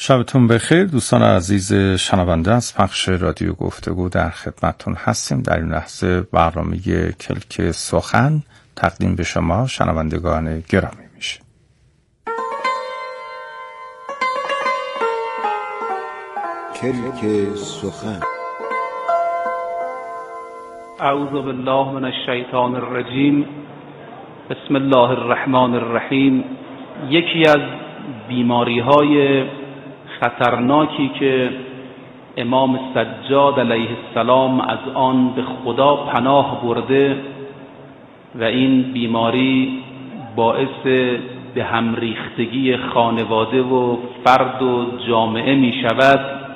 شبتون بخیر دوستان عزیز شنونده، از پخش رادیو گفتگو در خدمتتون هستیم. در این لحظه برنامه کلک سخن تقدیم به شما شنوندگان گرامی میشه. کلک سخن. اعوذ بالله من الشیطان الرجیم. بسم الله الرحمن الرحیم. یکی از بیماری‌های خطرناکی که امام سجاد علیه السلام از آن به خدا پناه برده و این بیماری باعث به هم ریختگی خانواده و فرد و جامعه می شود،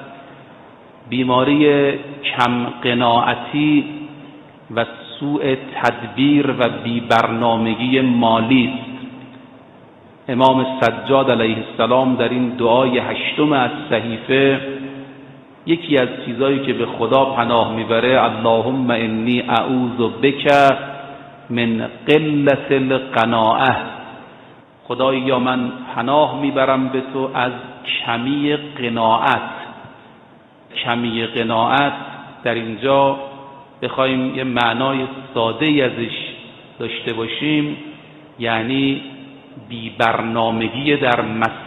بیماری کم قناعتی و سوء تدبیر و بی‌برنامگی مالی است. امام سجاد علیه السلام در این دعای 8 از صحیفه یکی از چیزایی که به خدا پناه میبره اللهم انی اعوذ بک من قلة القناعه، خدایا من پناه میبرم به تو از کمی قناعت. کمی قناعت در اینجا بخوایم یه معنای ساده ازش داشته باشیم، یعنی بی برنامگی در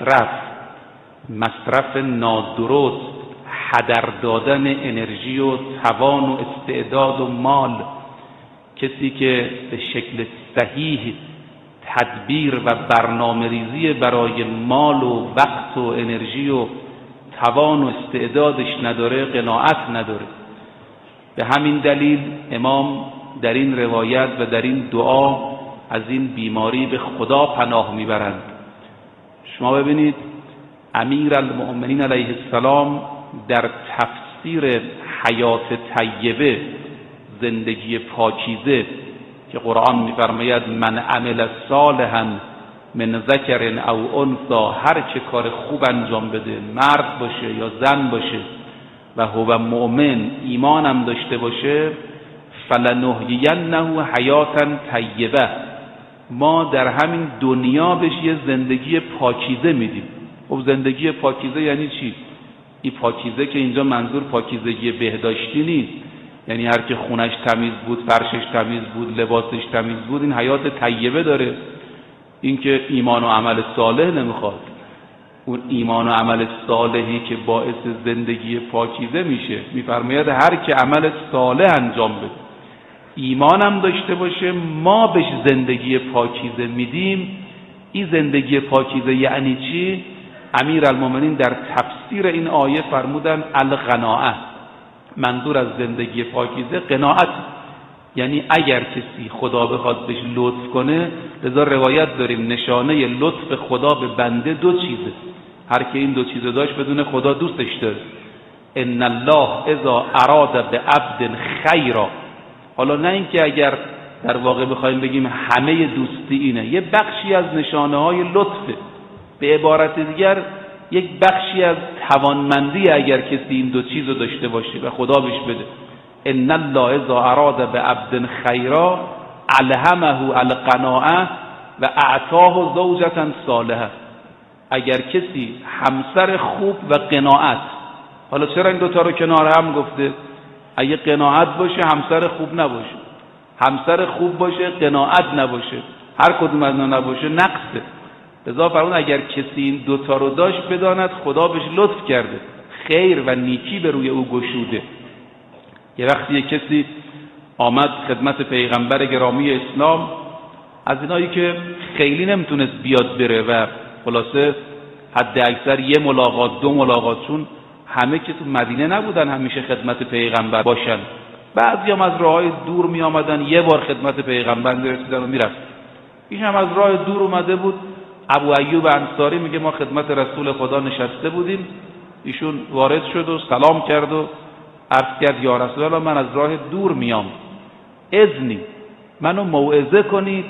مصرف نادرست، هدر دادن انرژی و توان و استعداد و مال. کسی که به شکل صحیح تدبیر و برنامه ریزی برای مال و وقت و انرژی و توان و استعدادش نداره، قناعت نداره. به همین دلیل امام در این روایت و در این دعا از این بیماری به خدا پناه میبرند. شما ببینید امیرالمؤمنین علیه السلام در تفسیر حیات طیبه، زندگی پاکیزه، که قرآن میفرماید من عمل صالحا من ذکر او انثی، هر چه کار خوب انجام بده، مرد باشه یا زن باشه و هو مؤمن، ایمانم داشته باشه، فلنحیینه حیاتا طیبه، ما در همین دنیا بهش یه زندگی پاکیزه میدیم. خب زندگی پاکیزه یعنی چی؟ این پاکیزه که اینجا منظور پاکیزگی بهداشتی نیست، یعنی هر که خونش تمیز بود، فرشش تمیز بود، لباسش تمیز بود، این حیات طیبه داره. این که ایمان و عمل صالح نمیخواد. اون ایمان و عمل صالحی که باعث زندگی پاکیزه میشه، میفرماید هر که عمل صالح انجام بده، ایمانم داشته باشه، ما بهش زندگی پاکیزه میدیم. این زندگی پاکیزه یعنی چی؟ امیرالمومنین در تفسیر این آیه فرمودن القناعه، منظور از زندگی پاکیزه قناعت، یعنی اگر کسی خدا بخواد بهش لطف کنه، لذا روایت داریم نشانه لطف خدا به بنده 2 چیزه، هر که این 2 چیز داشت بدون خدا دوستش داره. ان الله اذا اراد بعبد خیرا، حالا نه اینکه اگر در واقع بخوایم بگیم همه دوستی اینه، یه بخشی از نشانه های لطفه، به عبارت دیگر یک بخشی از توانمندی اگر کسی این 2 چیز رو داشته باشه و خدا بهش بده. ان الله اذا اراد بعبد خیرا الهمه القناعه و اعطاه زوجة صالحه، اگر کسی همسر خوب و قناعت، حالا چرا این 2 تا رو کنار هم گفته؟ اگه قناعت باشه همسر خوب نباشه، همسر خوب باشه قناعت نباشه، هر کدوم از اینا نباشه نقصه. لذا فرمود اگر کسی این 2 تا رو داشت بداند خدا بهش لطف کرده، خیر و نیکی به روی او گشوده. یه وقتی کسی آمد خدمت پیغمبر گرامی اسلام، از اینایی که خیلی نمیتونست بیاد بره و خلاصه حد اکثر 1 ملاقات 2 ملاقات، چون همه که تو مدینه نبودن همیشه خدمت پیغمبر باشن، بعضی هم از راههای دور می آمدن 1 بار خدمت پیغمبر می رسیدن و می رفت. این هم از راه دور اومده بود. ابو ایوب انصاری میگه ما خدمت رسول خدا نشسته بودیم، ایشون وارد شد و سلام کرد و عرض کرد یا رسول الله من از راه دور میام، اذنی منو موعظه کنید،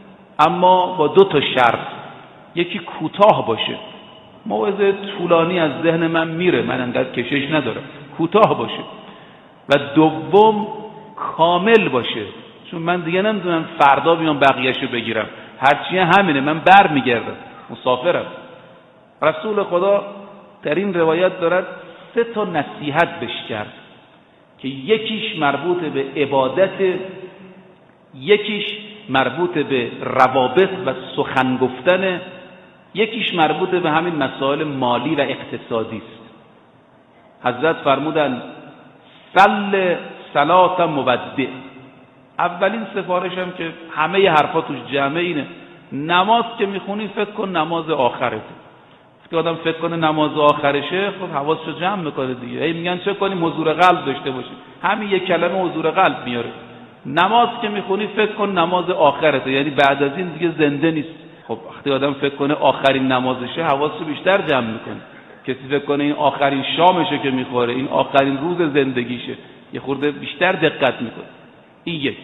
اما با 2 تا شرط، یکی کوتاه باشه، موعظه طولانی از ذهن من میره، من انقدر کشش ندارم، کوتاه باشه، و دوم کامل باشه، چون من دیگه نمیدونم فردا بیام بقیه‌شو بگیرم، هرچی همینه، من بر میگردم، مسافرم. رسول خدا در این روایت دارد 3 تا نصیحت بهش کرد که یکیش مربوط به عبادت، یکیش مربوط به روابط و سخن گفتن، یکیش مربوط به همین مسائل مالی و اقتصادی است. حضرت فرمودن صل صلات مودع. اولین سفارشم که همه حرفا توش جمعه اینه، نماز که میخونی فکر کن نماز آخرته. که آدم فکر کنه نماز آخرشه، خب حواسشو جمع میکنه دیگه. هی میگن چه کنیم حضور قلب داشته باشی، همین یک کلمه حضور قلب میاره. نماز که میخونی فکر کن نماز آخرته، یعنی بعد از این دیگه زنده نیست. خب وقتی آدم فکر کنه آخرین نمازشه، حواسشو بیشتر جمع میکنه. کسی فکر کنه این آخرین شامشه که میخوره، این آخرین روز زندگیشه، یه خورده بیشتر دقت میکنه. این یک.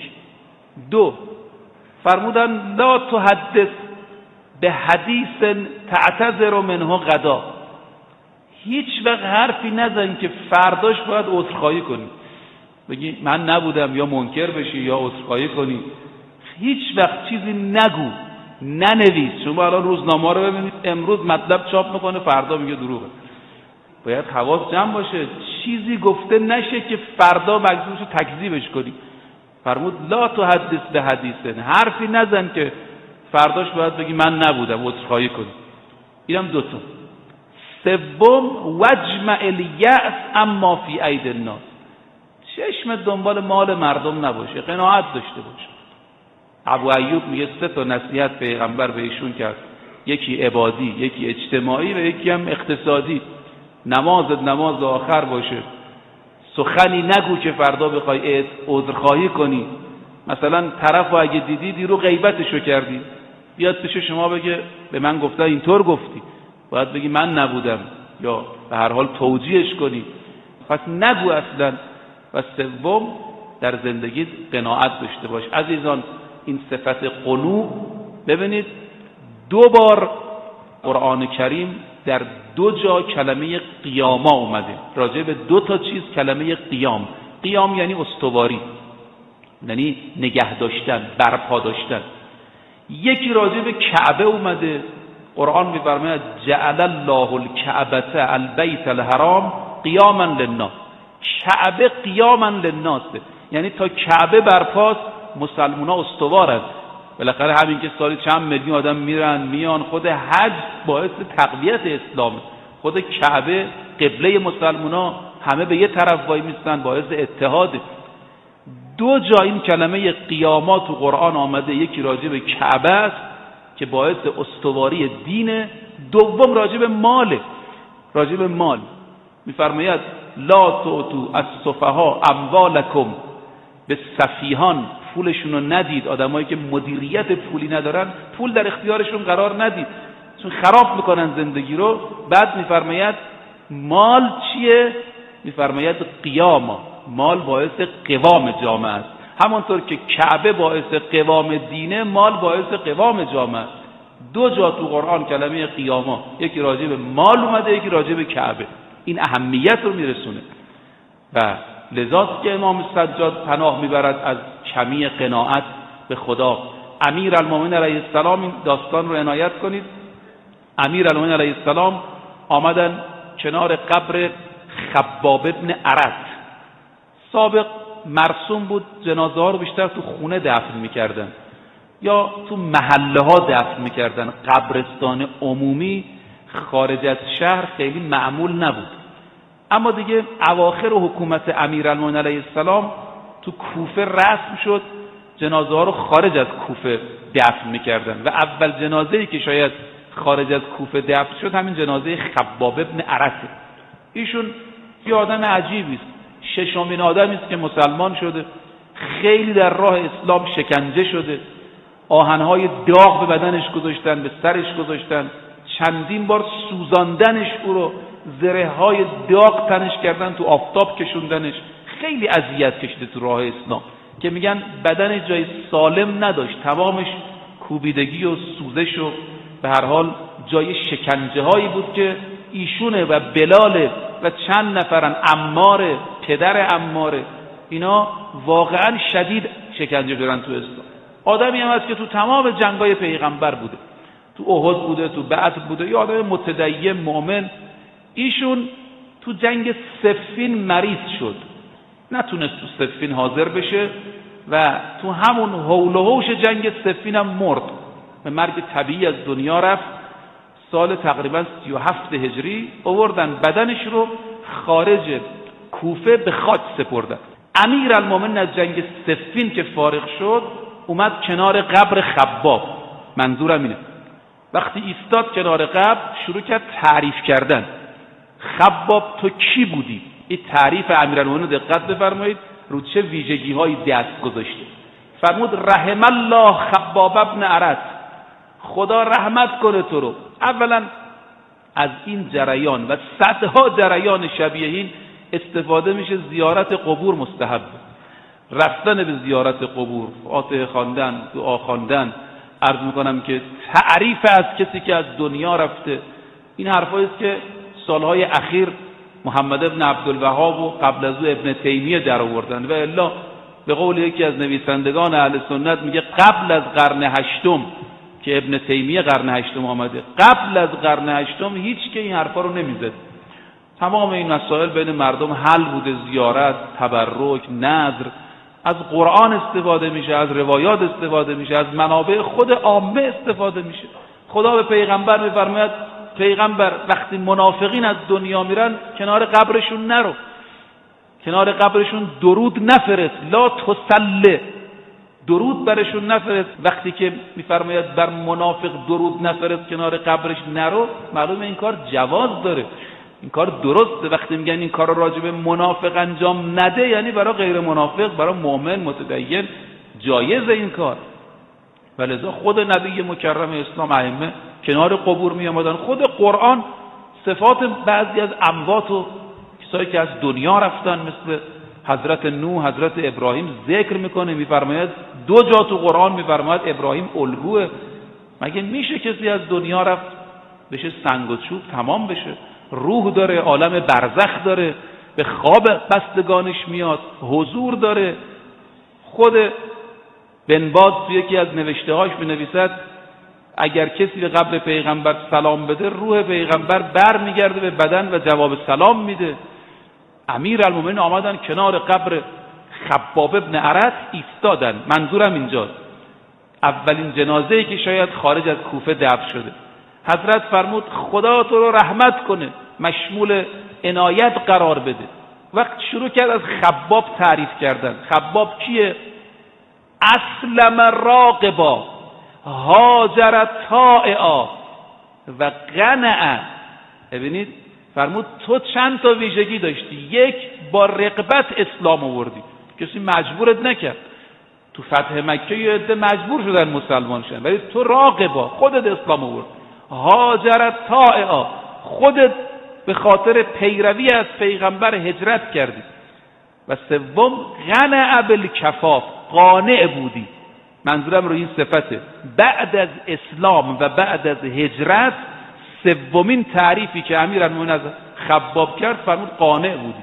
2 فرمودن لا تحدث به حدیث تعتذر منه غدا. هیچ وقت حرفی نزن که فرداش باید عذرخواهی کنی، بگی من نبودم، یا منکر بشی یا عذرخواهی کنی. هیچ وقت چیزی نگو، ننویس. شما الان روزنامه رو ببینید، امروز مطلب چاپ میکنه، فردا میگه دروغه. باید حواس جمع باشه، چیزی گفته نشه که فردا مجبورش تکذیبش کنی. فرمود لا تحدث به حدیث، حرفی نزن که فرداش باید بگی من نبودم، عذرخواهی کنی. اینم 2 تا. 3 وجمع الیأس اما فی اید الناس. چشم دنبال مال مردم نباشه، قناعت داشته باشه. ابو ایوب میگه 3 تا نصیحت پیغمبر بهشون کرد، یکی عبادی، یکی اجتماعی و یکی هم اقتصادی. نماز آخر باشه، سخنی نگو که فردا بخوای عذرخواهی کنی. مثلا طرف اگه دیدی رو غیبتشو کردی، بیاد پیش شما بگه به من گفتن اینطور گفتی، باید بگی من نبودم، یا به هر حال توجیهش کنی. پس نگو اصلا. و 3 در زندگی قناعت داشته باش. عزیزان این صفت قنوع، ببینید 2 بار قرآن کریم در 2 جا کلمه قیاما اومده. راجع به 2 تا چیز کلمه قیام یعنی استواری، یعنی نگه داشتن، برپا داشتن. یکی راجع به کعبه اومده، قرآن می‌فرماید جعل الله الکعبة البیت الحرام قیاما للناس. کعبه قیاما للناس، یعنی تا کعبه برپاست مسلمان‌ها استوارند. بالاخره همین که سالی چند میلیون آدم میرن میان، خود حج باعث تقویت اسلامه. خود کعبه قبله مسلمان‌ها، همه به یه طرف وای میستن، باعث اتحاده. 2 جا این کلمه قیامات تو قرآن آمده، یکی راجع به کعبه است که باعث استواری دینه، دوم راجع به ماله. راجع به مال میفرماید لا تؤتوا السفهاء اموالکم، به سفیهان پولشون رو ندید. آدمایی که مدیریت پولی ندارن، پول در اختیارشون قرار ندید، چون خراب میکنن زندگی رو. بعد میفرماید مال چیه؟ میفرماید قیاما، مال باعث قوام جامعه است. همانطور که کعبه باعث قوام دینه، مال باعث قوام جامعه است. 2 جا تو قرآن کلمه قیاما، یکی راجع به مال اومده، یکی راجع به کعبه. این اهمیت رو میرسونه. و لذاست که امام سجاد پناه میبرد از کمی قناعت به خدا. امیرالمومنین علیه السلام، این داستان رو عنایت کنید، امیرالمومنین علیه السلام آمدن کنار قبر خباب ابن ارد. سابق مرسوم بود جنازه ها رو بیشتر تو خونه دفن میکردن یا تو محله ها دفن میکردن. قبرستان عمومی خارج از شهر خیلی معمول نبود. اما دیگه اواخر حکومت امیرالمومنین علیه السلام تو کوفه رسم شد جنازه ها رو خارج از کوفه دفن میکردن و اول جنازه‌ای که شاید خارج از کوفه دفن شد همین جنازه خباب ابن ارد. ایشون یه آدم عجیبی است، 6مین آدمی است که مسلمان شده، خیلی در راه اسلام شکنجه شده، آهنهای داغ به بدنش گذاشتن، به سرش گذاشتن، چندین بار سوزاندنش، او رو زره های داغ تنش کردن، تو آفتاب کشوندنش، خیلی اذیت کشیده تو راه اسلام که میگن بدنش جای سالم نداشت، تمامش کوبیدگی و سوزش و به هر حال جای شکنجه هایی بود که ایشونه و بلاله و چند نفرن، عماره، پدر عماره، اینا واقعا شدید شکنجه شدن تو اسلام. آدمی هم هست که تو تمام جنگای پیغمبر بوده، تو احد بوده، تو بدر بوده، یه آدم متدین مؤمن. ایشون تو جنگ صفین مریض شد، نتونست تو صفین حاضر بشه و تو همون هول و هوش جنگ صفین هم مرد، به مرگ طبیعی از دنیا رفت. سال تقریبا 37 هجری آوردن بدنش رو خارج کوفه به خاک سپردن. امیرالمومنین از جنگ صفین که فارغ شد اومد کنار قبر خباب، منظورم اینه وقتی ایستاد کنار قبر شروع کرد تعریف کردن. خباب تو کی بودی؟ این تعریف امیرالمومنین دقت بفرمایید رو چه ویژگی‌هایی دست گذاشته. فرمود رحم الله خباب ابن ارت، خدا رحمت کنه تو رو. اولا از این جریان و صدها جریان شبیه این استفاده میشه. زیارت قبور مستحب، رفتن به زیارت قبور، فاتحه خواندن، دعا خواندن، عرض میکنم که تعریف از کسی که از دنیا رفته. این حرفایی است که سالهای اخیر محمد ابن عبدالوهاب و قبل از او ابن تیمیه در آوردن و الا به قول یکی از نویسندگان اهل سنت میگه قبل از قرن هشتم که ابن تیمیه قرن هشتم آمده، قبل از قرن هشتم هیچ که این حرفا رو نمیزد. تمام این مسائل بین مردم حل بوده، زیارت، تبرک، نذر. از قرآن استفاده میشه، از روایات استفاده میشه، از منابع خود عامه استفاده میشه. خدا به پیغمبر میفرماید پیغمبر وقتی منافقین از دنیا میرن کنار قبرشون نرو، کنار قبرشون درود نفرست، لا تسله، درود برشون نفرست. وقتی که میفرماید بر منافق درود نفرست کنار قبرش نرو، معلومه این کار جواز داره، این کار درسته. وقتی میگن این کار رو راجع به منافق انجام نده یعنی برای غیر منافق، برای مؤمن متدین جایز این کار. ولذا خود نبی مکرم اسلام ائمه کنار قبور می آمدن. خود قرآن صفات بعضی از اموات و کسایی که از دنیا رفتن مثل حضرت نوح، حضرت ابراهیم ذکر میکنه، میفرماید دو جا تو قرآن میفرماید ابراهیم الگوه. مگه میشه کسی از دنیا رفت بشه سنگ و چوب تمام بشه؟ روح داره، عالم برزخ داره، به خواب بستگانش میاد، حضور داره. خود بن باز تو یکی از نوشته‌هاش می‌نویسد اگر کسی به قبر پیغمبر سلام بده روح پیغمبر بر میگرده به بدن و جواب سلام میده. امیرالمومنین آمدن کنار قبر خباب ابن ارت ایستادن. منظورم اینجاست اولین جنازه‌ای که شاید خارج از کوفه دفن شده. حضرت فرمود خدا تو رو رحمت کنه، مشمول عنایت قرار بده. وقت شروع کرد از خباب تعریف کردن. خباب کیه؟ اسلم راقبا، هاجر طائعا و قنع. ببینید فرمود تو چند تا ویژگی داشتی. یک، با رغبت اسلام آوردی، کسی مجبورت نکرد. تو فتح مکه یه عده مجبور شدن مسلمان شدن، ولی تو راقبا خودت اسلام آوردی. هاجر طائعا، خودت به خاطر پیروی از پیغمبر هجرت کردی. و سوم قنع بالکفاف، قانع بودی. منظورم رو این صفته. بعد از اسلام و بعد از هجرت سومین تعریفی که امیرالمومنین از خباب کرد فرمود قانع بودی.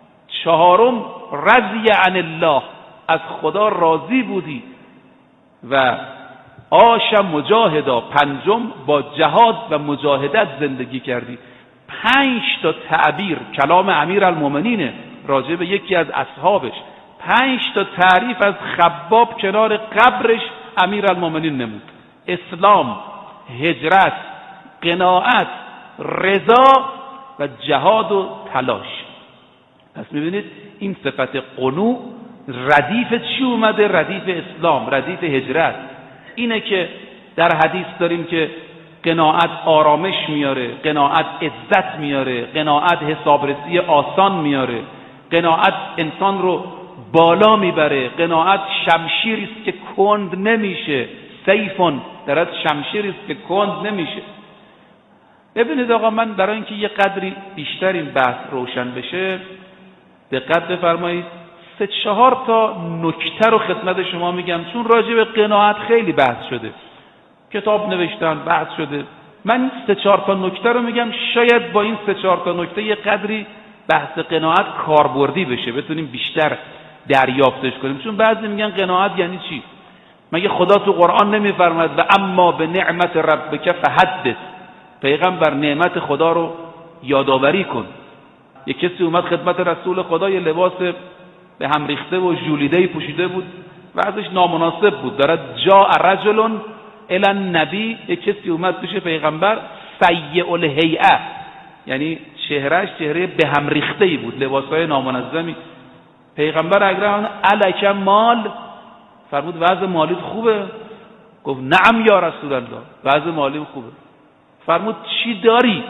چهارم رضی عن الله، از خدا راضی بودی. و عاش مجاهدا، پنجم با جهاد و مجاهدت زندگی کردی. 5 تا تعبیر کلام امیرالمومنین راجع به یکی از اصحابش، 5 تا تعریف از خباب کنار قبرش امیرالمومنین نمود: اسلام، هجرت، قناعت، رضا و جهاد و تلاش. پس میبینید این صفت قنوع ردیف چی اومده؟ ردیف اسلام، ردیف هجرت. اینه که در حدیث داریم که قناعت آرامش میاره، قناعت عزت میاره، قناعت حسابرسی آسان میاره، قناعت انسان رو بالا میبره، قناعت شمشیری است که کند نمیشه، سیفون درست شمشیری است که کند نمیشه. ببینید آقا، من برای اینکه یه قدری بیشتر این بحث روشن بشه دقت بفرمایید 3-4 تا نکته رو خدمت شما میگم، چون راجع به قناعت خیلی بحث شده، کتاب نوشتن، بحث شده. من 3-4 تا نکته رو میگم، شاید با این 3-4 تا نکته یه قدری بحث قناعت کاربردی بشه، بتونیم بیشتر دریافتش کنیم. چون بعضی میگن قناعت یعنی چی؟ مگه خدا تو قرآن نمیفرماید و اما به نعمت ربک فحدث؟ پیغمبر نعمت خدا رو یادآوری کن. یک کسی اومد خدمت رسول خدا، یه لباس به هم ریخته و ژولیده‌ای پوشیده بود و ازش نامناسب بود. دارد جاء رجل الی النبی، یک کسی اومد پیش پیغمبر سیء الهیئه، یعنی چهرهش چهره به هم ریخته‌ای بود، لباسهای نامنظمی. پیغمبر اکرم الک مال، فرمود وضع مالیت خوبه؟ گفت نعم یا رسول الله، وضع مالیم خوبه. فرمود چی داری؟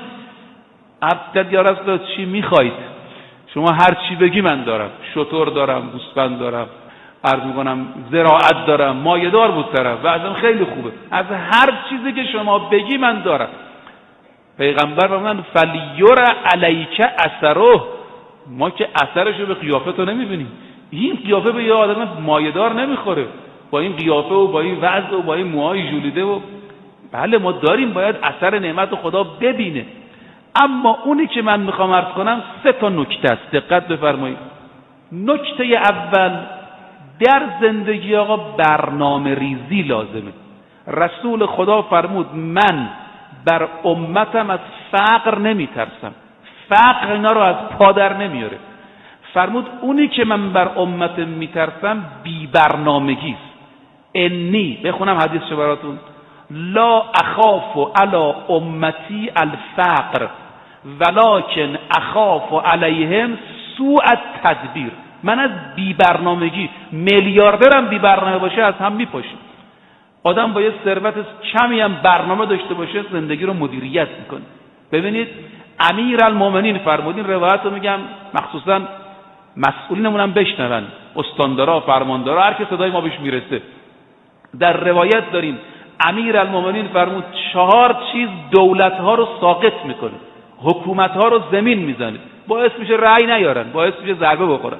عبد یا رسول الله چی میخواید؟ شما هر چی بگی من دارم، شتر دارم، گوسفند دارم، عرض میکنم زراعت دارم، مایه‌دار بود طرف، وضعم خیلی خوبه، از هر چیزی که شما بگی من دارم. پیغمبر فرمود فلیور علیک اثره، ما که اثرشو به قیافه تو نمیبینیم. این قیافه به یه آدم مایه‌دار نمیخوره، با این قیافه و با این وضع و با این موهای ژولیده و بله ما داریم، باید اثر نعمت خدا ببینه. اما اونی که من میخوام عرض کنم 3 نکته است، دقت بفرمایید. نکته اول، در زندگی آقا برنامه ریزی لازمه. رسول خدا فرمود من بر امتم از فقر نمیترسم، فقر اینا رو از پادر نمیاره. فرمود اونی که من بر امتم میترسم بی برنامگی است. انی، بخونم حدیثشو براتون، لا اخاف علی امتی الفقر ولکن اخاف علیهم سوء التدبیر. من از بی برنامگی، میلیاردرم بی برنامه باشه از هم میپاشه. آدم با یه ثروت کمی هم برنامه داشته باشه زندگی رو مدیریت میکنه. ببینید امیرالمومنین فرمودین، روایت رو میگم مخصوصا مسئولینمون هم بشنون، استاندارا، فرماندارا، هر که صدای ما بهش میرسه. در روایت داریم امیرالمومنین فرمود 4 چیز دولت‌ها رو ساقط میکنه، حکومت‌ها رو زمین میزنه، باعث میشه رأی نیارن، باعث میشه ضربه بخورن.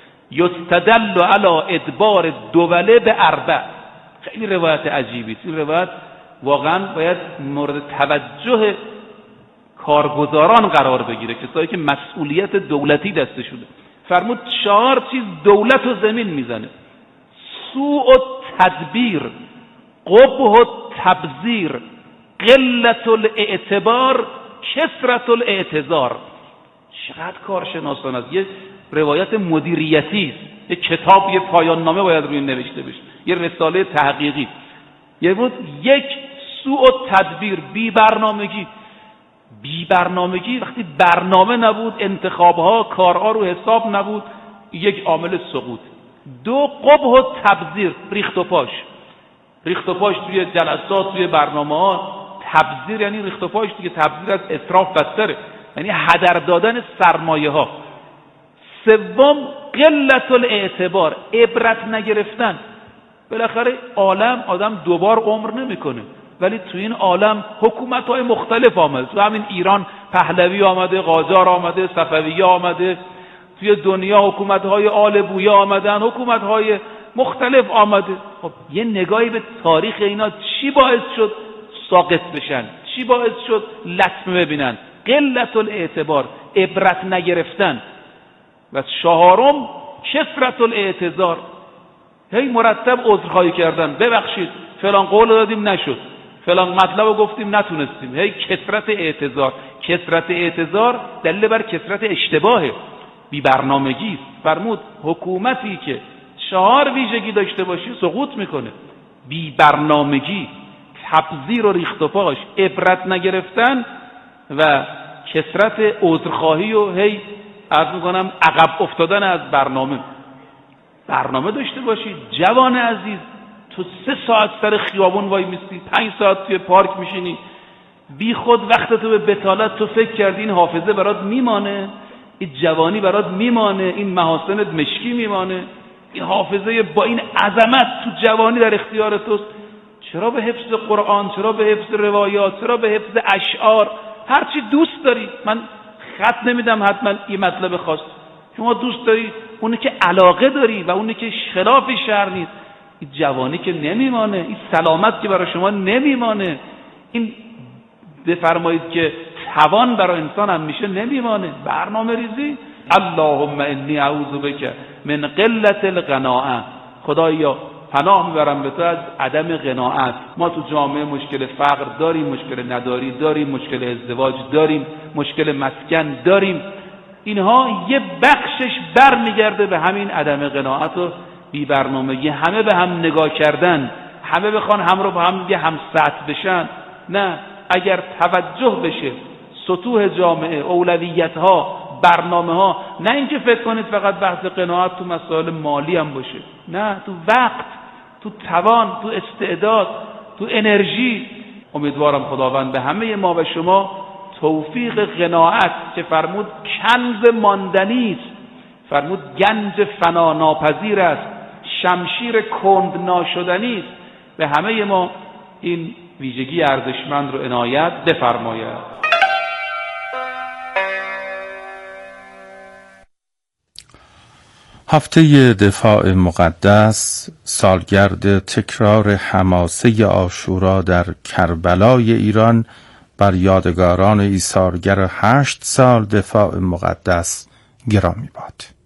یستدل علی ادبار الدوله باربع. خیلی روایت عجیبی است. این روایت واقعا باید مورد توجه کارگزاران قرار بگیره، کسایی که مسئولیت دولتی دستشونه. فرمود 4 چیز دولت رو زمین میزنه: سوء التدبیر، قبح التبذیر، قلت الاعتبار، کثرت الاعتذار. چقدر کارشناسان است. یه روایت مدیریتی است، یه کتاب، یه پایان نامه باید روی نوشته بشه، یه رساله تحقیقی. یه بود یک سوء التدبیر، بی برنامگی. بی برنامگی وقتی برنامه نبود، انتخابها، کارها رو حساب نبود، یک عامل سقوط. 2 قبح التبذیر، ریخت و پاش. ریخت و پاش توی جلسات، توی برنامه‌ها. تبذیر یعنی ریخت و پاش دیگه، تبذیر از اسراف بدتره، یعنی هدر دادن سرمایه‌ها. 3 قلت الاعتبار، عبرت نگرفتن. بالاخره عالم آدم 2 بار عمر نمیکنه، ولی تو این عالم حکومت‌های مختلف آمده. تو همین ایران پهلوی آمده، قاجار آمده، صفویه آمده، توی دنیا حکومت‌های آل بویه آمدن، حکومت‌های مختلف آمده. خب یه نگاهی به تاریخ اینا، چی باعث شد ساقط بشن؟ چی باعث شد لطمه ببینن؟ قلت الاعتبار، عبرت نگرفتن. و 4 کثرت الاعتذار، هی مرتب عذرخواهی کردن، ببخشید فلان قول دادیم نشد، فلان مطلب گفتیم نتونستیم. هی کثرت اعتذار. کثرت اعتذار دلیل بر کثرت اشتباهه، بی برنامگی. فرمود حکومتی که 4 ویژگی داشته باشه سقوط میکنه: بی برنامگی، تبذیر و ریخت و پاش، عبرت نگرفتن و کثرت عذرخواهی و هی عرض میکنم عقب افتادن از برنامه. برنامه داشته باشی جوان عزیز. تو 3 ساعت سر خیابون وای میستی، 5 ساعت توی پارک میشینی، بی خود وقتتو به بتالت. تو فکر کردی این حافظه برات میمانه، این جوانی برات میمانه، این محاسنت مشکی میمانه، این حافظه با این عظمت تو جوانی در اختیار توست. چرا به حفظ قرآن، چرا به حفظ روایات، چرا به حفظ اشعار، هر چی دوست داری. من خط نمیدم حتما این مطلب خاص، شما دوست داری اونی که علاقه داری و اونی که خلاف شرع نیست. این جوانی که نمیمانه، این سلامت که برای شما نمیمانه، این بفرمایید که توان برای انسان هم میشه نمیمانه. برنامه ریزی. اللهم انی اعوذ بک من قلت القناعه. خدایا پناه میبرم به تو از عدم قناعت. ما تو جامعه مشکل فقر داریم، مشکل نداری داریم، مشکل ازدواج داریم، مشکل مسکن داریم. اینها یه بخشش برمیگرده به همین عدم قناعت و بی برنامگی. همه به هم نگاه کردن، همه بخوان هم رو با هم دیگه هم سطح بشن. نه، اگر توجه بشه سطوح جامعه، اولویت‌ها، برنامه‌ها، نه اینکه فکر کنید فقط بحث قناعت تو مسائل مالی هم باشه، نه، تو وقت، تو توان، تو استعداد، تو انرژی. امیدوارم خداوند به همه ما و شما توفیق قناعت که فرمود کنز ماندنی است، فرمود گنج فنا ناپذیر است، شمشیر کند ناشدنی است، به همه ما این ویژگی ارزشمند رو عنایت بفرماید. هفته دفاع مقدس، سالگرد تکرار حماسه عاشورا در کربلای ایران بر یادگاران ایثارگر 8 سال دفاع مقدس گرامی باد.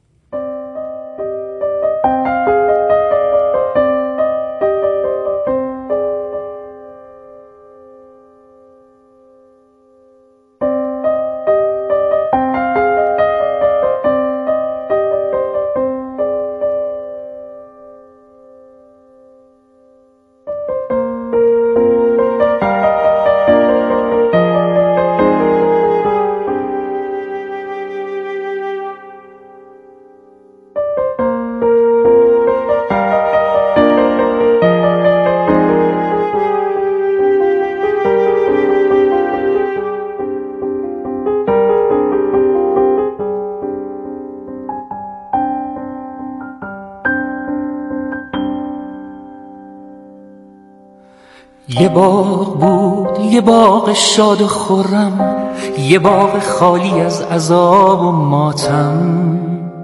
یه باغ بود، یه باغ شاد و خرم، یه باغ خالی از عذاب و ماتم،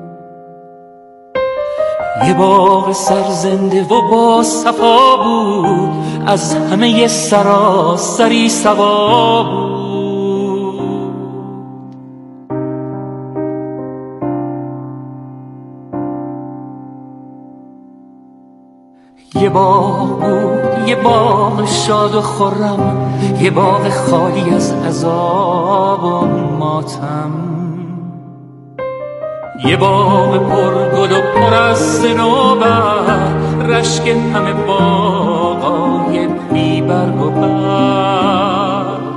یه باغ سرزنده و با صفا بود، از همه سراسری صبا بود. یه باغ بود، یه باغ شاد و خرم، یه باغ خالی از عذاب و ماتم، یه باغ پرگل و پر از صنوبر، رشک همه باغای بی برگ و بر.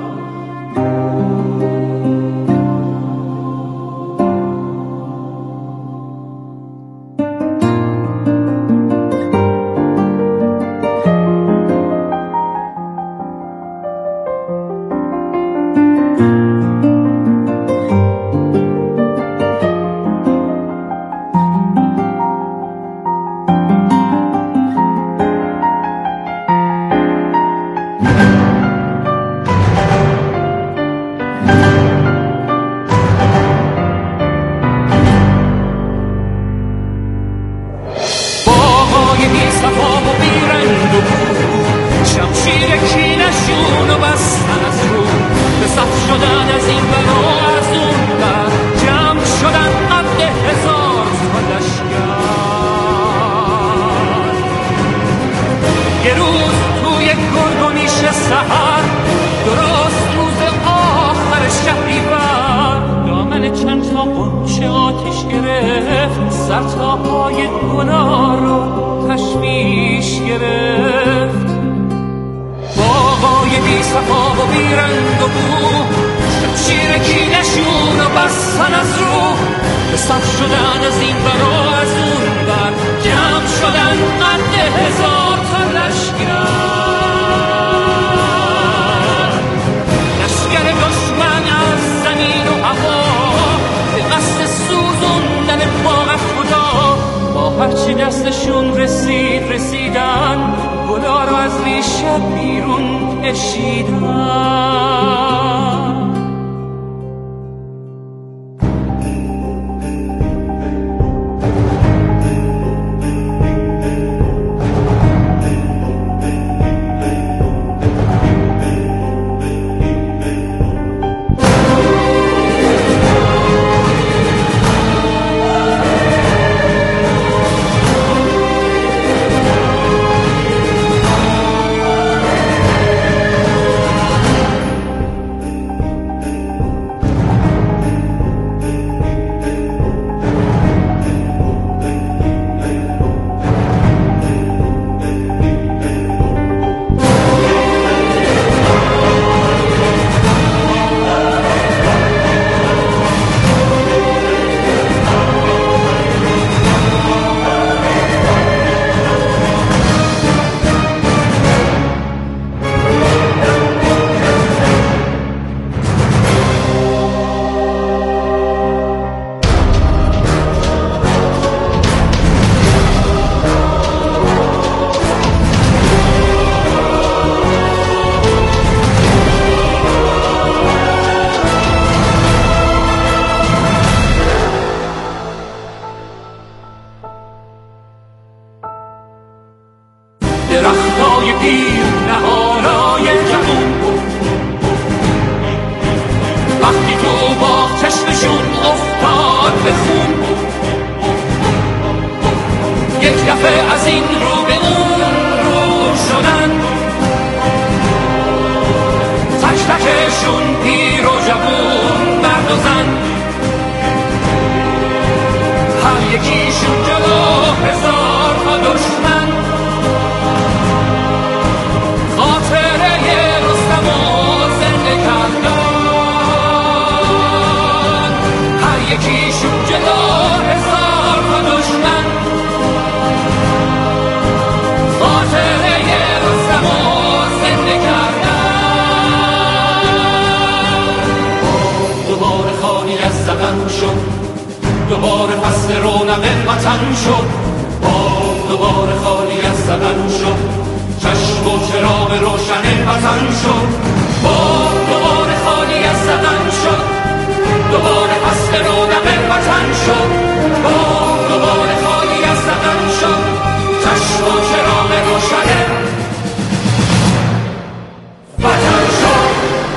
سر تا پای گناه رو تشویش گرفت. باغای بی صفا و بی رنگ و بو، شمشیر کینشون رو بستن از رو، به صف شدن از این بر و از اون بر، جمع شدن قد 1000 تا لشگر. لشگر دشمن از زمین و هوا، به قصد سوزوندن باغ خدا، با هرچی دستشون رسیدن، گلا رو از ریشه بیرون کشیدن. یکیشون جلو هزار تا دشمن خاطره رستم و زنده کردن هر یکیشون جلو هزار تا دشمن خاطره رستم و زنده کردن دوباره خالی از زغن شد دوباره فصل رونق وطن شد دوباره خالی از زغن شد چشم و چراغ روشن وطن شد دوباره خالی از زغن شد دوباره فصل رونق وطن شد دوباره خالی از زغن شد چشم و چراغ روشن وطن شد.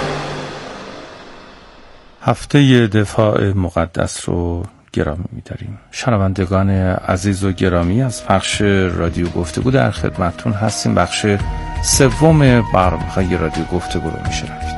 هفته دفاع مقدس رو گرامی می‌داریم. شنوندگان عزیز و گرامی، از پخش رادیو گفتگو در خدمتتون هستیم. بخش سوم برنامه‌های رادیو گفتگو رو میشنوید.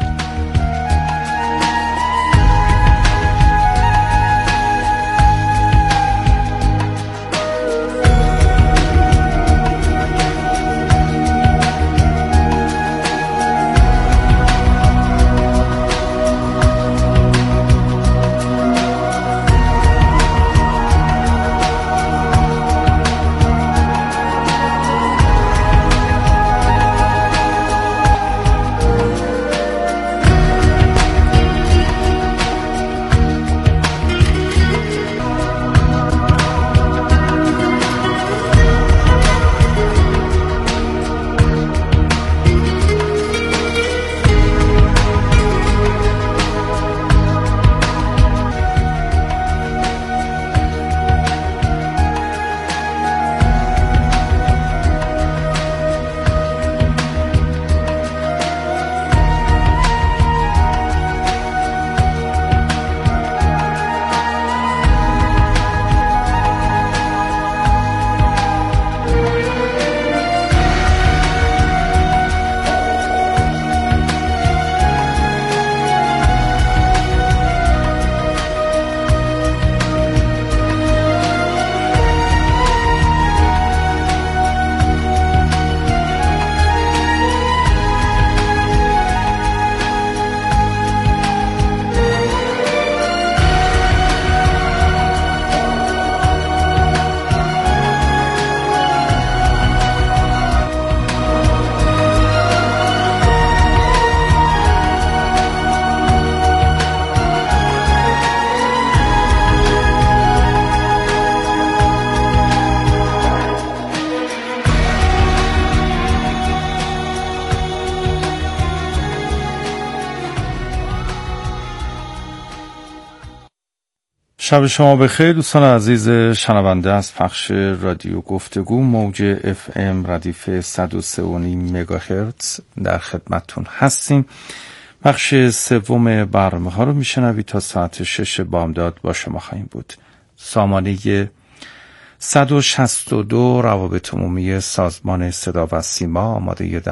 شب شما بخیر دوستان عزیز شنونده. از پخش رادیو گفتگو موج FM ردیف 103.5 مگاهرتز در خدمتتون هستیم. بخش سوم برنامه ها رو میشنوید. تا ساعت 6 بامداد با شما خواهیم بود. سامانه 162 روابط عمومی سازمان صدا و سیما آماده